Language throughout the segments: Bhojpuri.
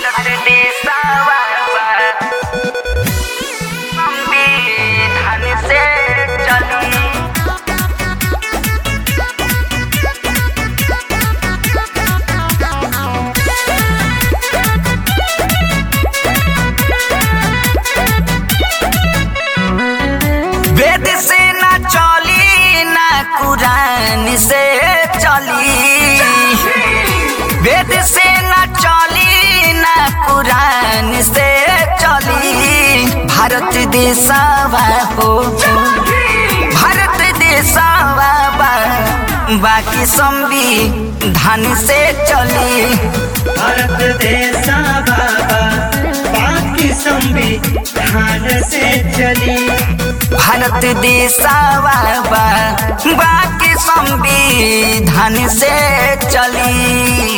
भारत देशवा संविधान से चली। वेद से ना चली ना कुरान से चली। वेद से ना चली ना कुरान से चली। भारत देशवा हो भारत देशवा बाकी संविधान से चली। भारत देशवा बाकी संविधान से चली। भारत देशवा बाकी संविधान से चली।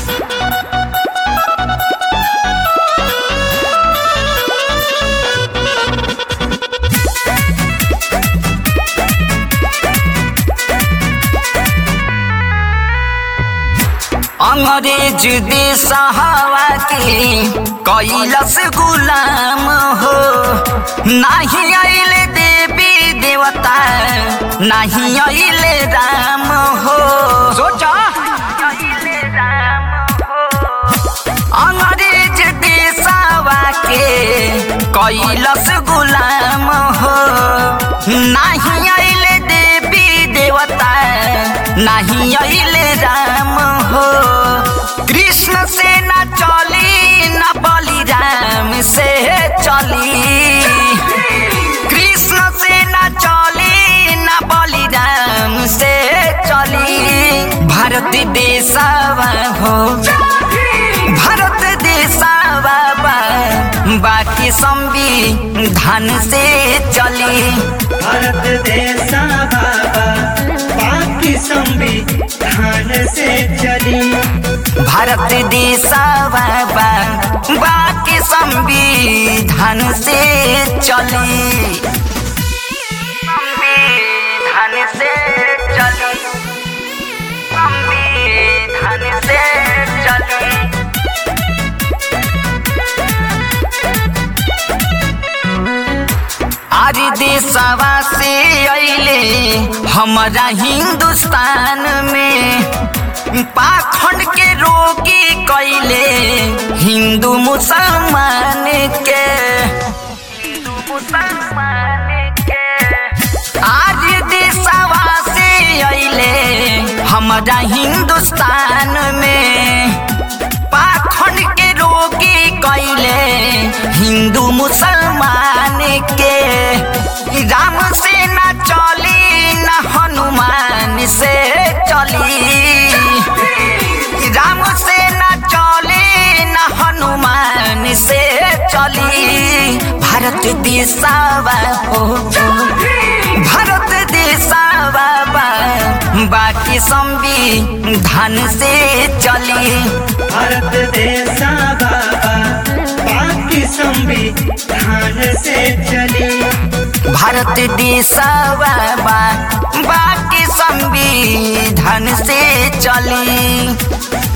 अंग्रेज देशवा के कैलस गुलाम हो। नहीं आइले देवी देवता नहीं आइले राम हो। सोचा अंग्रेज देशवा के कैलस गुलाम हो। नहीं आइले देवी देवता नहीं आइले राम हो। कृष्ण से न चली न बलिराम से चली। कृष्ण से न चली न बलिराम से चली। भारत देशवा हो भारत देशवा बाकी संविधान से चली। भारत देशवा बाकी संविधान से चली। भारत देशवा बाकी संविधान से चली। संविधान से चली। संविधान से चली। आज देशवा से अइले हमारा हिंदुस्तान में। पाखंड के रोगी कैले हिंदू मुसलमान के। आज देशवा से अइले हमारा हिंदुस्तान में। पाखंड के रोगी कैले हिंदू मुसलमान के। राम से ना चली ना हनुमान से चली। राम से ना चली ना हनुमान से चली। भारत देशवा हो भारत देशवा बाकी संविधान से चली। भारत देशवा बाकी संविधान से चली। भारत देशवा बाकी संविधान से चली।